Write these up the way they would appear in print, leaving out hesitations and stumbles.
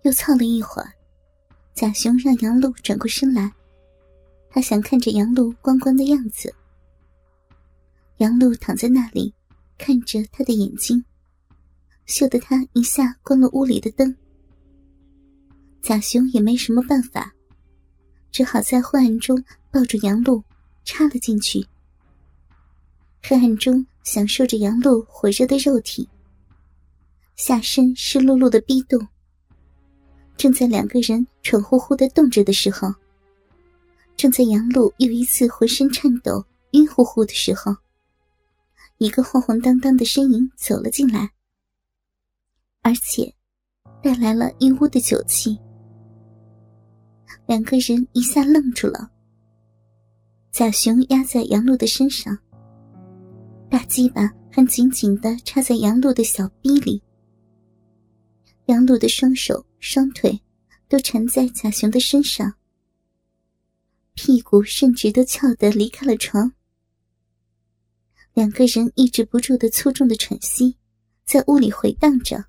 又操了一会儿，贾雄让杨璐转过身来，他想看着杨璐光光的样子。杨璐躺在那里，看着他的眼睛，羞得他一下关了屋里的灯。贾雄也没什么办法，只好在昏暗中抱住杨璐插了进去。黑暗中享受着杨璐火热的肉体，下身湿漉漉的逼动。正在两个人蠢乎乎地动着的时候，正在杨璐又一次浑身颤抖晕乎乎的时候，一个晃晃荡荡的身影走了进来，而且带来了一屋的酒气。两个人一下愣住了。贾雄压在杨璐的身上，大鸡巴还紧紧地插在杨璐的小逼里。杨璐的双手双腿都缠在贾雄的身上，屁股甚至都翘得离开了床。两个人抑制不住的粗重的喘息在屋里回荡着。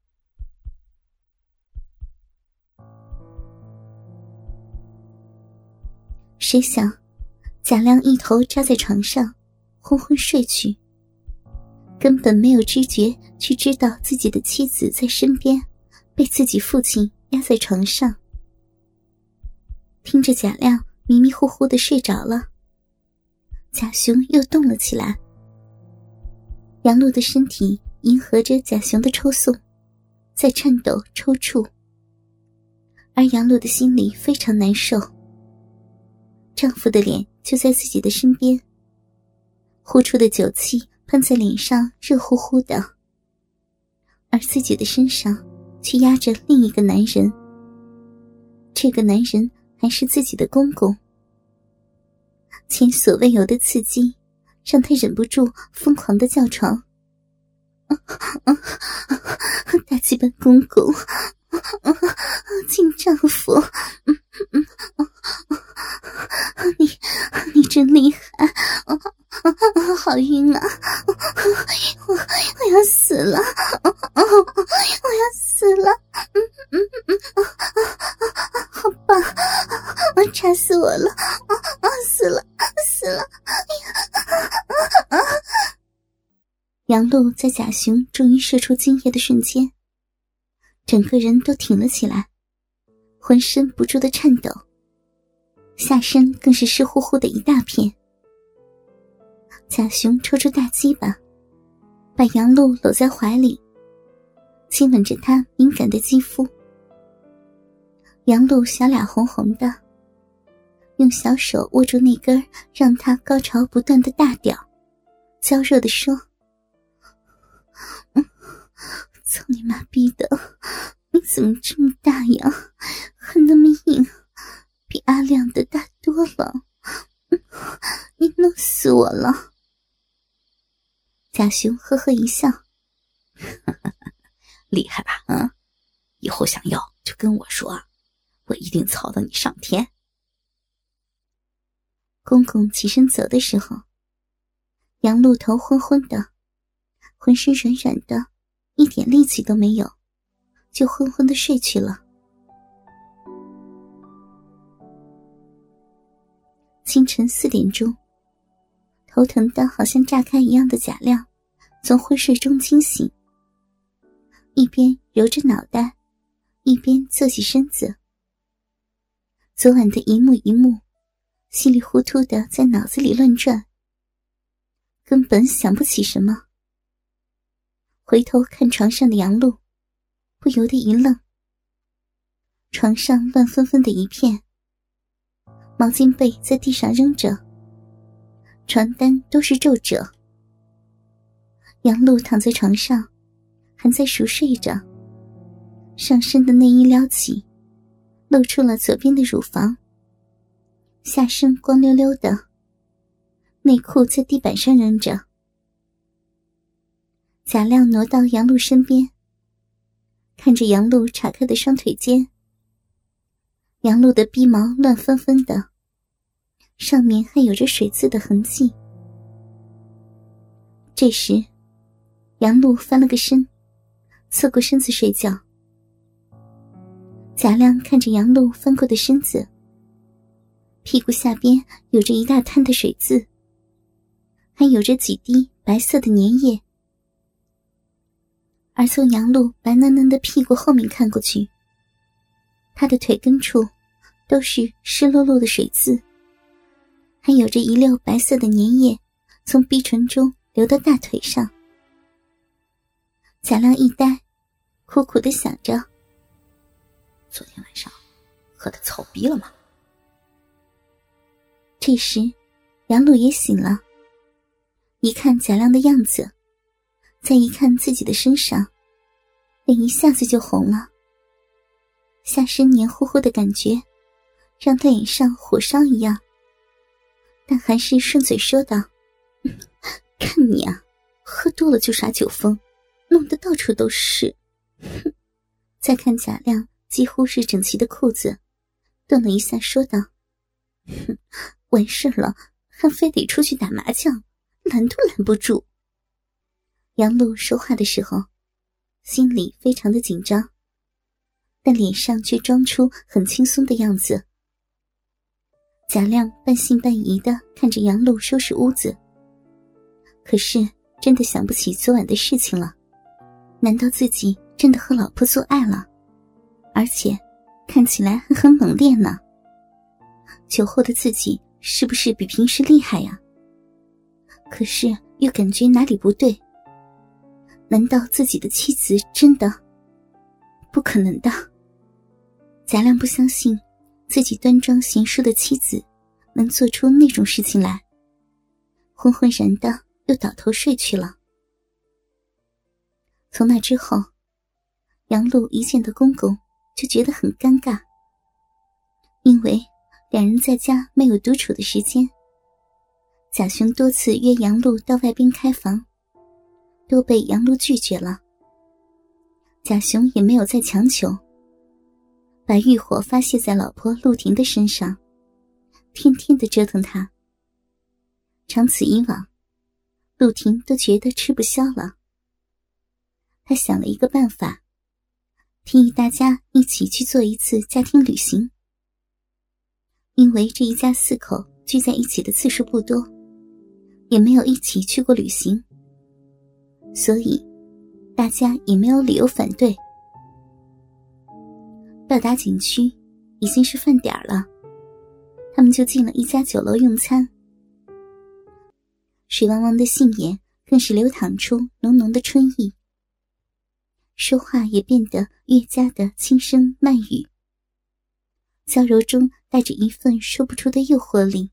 谁想贾亮一头扎在床上昏昏睡去，根本没有知觉去知道自己的妻子在身边被自己父亲压在床上。听着贾亮迷迷糊糊地睡着了，贾雄又动了起来。杨璐的身体迎合着贾雄的抽送，在颤抖抽搐，而杨璐的心里非常难受。丈夫的脸就在自己的身边，呼出的酒气喷在脸上热乎乎的，而自己的身上却压着另一个男人。这个男人还是自己的公公。前所未有的刺激让他忍不住疯狂地叫床。大鸡巴公公，亲丈夫，你真厉害，好晕啊，我要死了，我要死了，好棒，插死我了，死了，死了。杨璐在贾雄终于射出精液的瞬间，整个人都挺了起来，浑身不住地颤抖，下身更是湿乎乎的一大片。贾雄抽出大鸡巴，把杨璐搂在怀里，亲吻着她敏感的肌肤。杨璐小脸红红的，用小手握住那根让她高潮不断的大屌，娇弱地说：操你妈逼的，你怎么这么大呀，还那么硬，比阿亮的大多了，你弄死我了。贾雄呵呵一笑， 厉害吧啊！以后想要就跟我说，我一定操到你上天。 公公起身走的时候，杨璐头昏昏的，浑身软软的，一点力气都没有，就昏昏的睡去了。清晨4点钟，头疼的好像炸开一样的贾亮从昏睡中惊醒，一边揉着脑袋，一边坐起身子。昨晚的一幕一幕稀里糊涂的在脑子里乱转，根本想不起什么。回头看床上的杨璐，不由得一愣。床上乱纷纷的一片，毛巾被在地上扔着，床单都是皱褶。杨璐躺在床上还在熟睡着，上身的内衣撩起，露出了左边的乳房，下身光溜溜的，内裤在地板上扔着。贾亮挪到杨璐身边，看着杨璐岔开的双腿间，杨璐的逼毛乱纷纷的，上面还有着水渍的痕迹。这时杨璐翻了个身，侧过身子睡觉。 贾亮看着杨璐翻过的身子，屁股下边有着一大滩的水渍，还有着几滴白色的粘液。而从杨璐白嫩嫩的屁股后面看过去，她的腿根处都是湿漉漉的水渍，还有着一溜白色的粘液从逼唇中流到大腿上。贾亮一呆，苦苦地想着， 昨天晚上喝的草逼了吗？ 这时杨璐也醒了，一看贾亮的样子，再一看自己的身上，脸一下子就红了，下身黏糊糊的感觉让他脸上火烧一样，但还是顺嘴说道，看你啊，喝多了就耍酒疯，弄得到处都是。再看贾亮几乎是整齐的裤子，顿了一下说道，完事了还非得出去打麻将，拦都拦不住。杨璐说话的时候心里非常的紧张，但脸上却装出很轻松的样子。贾亮半信半疑地看着杨璐收拾屋子，可是真的想不起昨晚的事情了。难道自己真的和老婆做爱了？而且看起来还很猛烈呢。酒后的自己是不是比平时厉害呀？可是又感觉哪里不对。难道自己的妻子真的？不可能的。贾亮不相信自己端庄贤淑的妻子能做出那种事情来，昏昏然的又倒头睡去了。从那之后，杨璐一见到公公就觉得很尴尬，因为两人在家没有独处的时间。贾雄多次约杨璐到外边开房，都被杨璐拒绝了。贾雄也没有再强求，把欲火发泄在老婆陆婷的身上，天天的折腾她。长此以往，陆婷都觉得吃不消了。他想了一个办法，提议大家一起去做一次家庭旅行。因为这一家4口聚在一起的次数不多，也没有一起去过旅行，所以大家也没有理由反对。到达景区已经是饭点了，他们就进了一家酒楼用餐。水汪汪的杏眼更是流淌出浓浓的春意，说话也变得越加的轻声慢语，娇柔中带着一份说不出的诱惑力。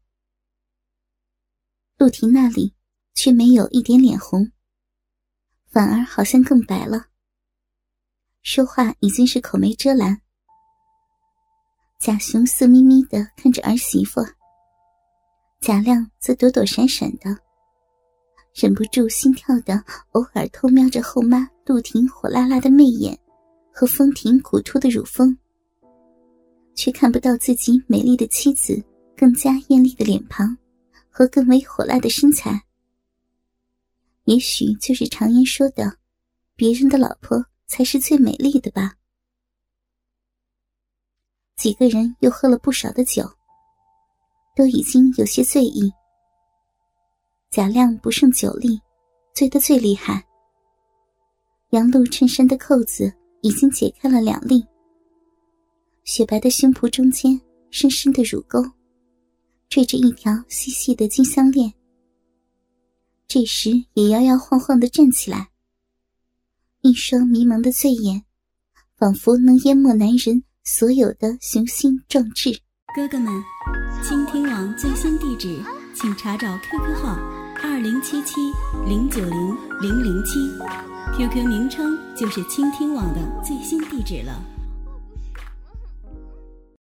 陆婷那里却没有一点脸红，反而好像更白了，说话已经是口没遮拦。贾雄色眯眯地看着儿媳妇，贾亮则躲躲闪闪的，忍不住心跳的偶尔偷瞄着后妈陆婷火辣辣的媚眼和丰挺鼓凸的乳峰，却看不到自己美丽的妻子更加艳丽的脸庞和更为火辣的身材。也许就是常言说的，别人的老婆才是最美丽的吧。几个人又喝了不少的酒，都已经有些醉意。贾亮不胜酒力，醉得最厉害。杨璐衬衫的扣子已经解开了2粒，雪白的胸脯中间深深的乳沟缀着一条细细的金项链，这时也摇摇晃晃地站起来，一双迷蒙的醉眼仿佛能淹没男人所有的雄心壮志。 哥哥们，倾听网最新地址请查找 QQ 号2077090007，QQ 名称就是倾听网的最新地址了。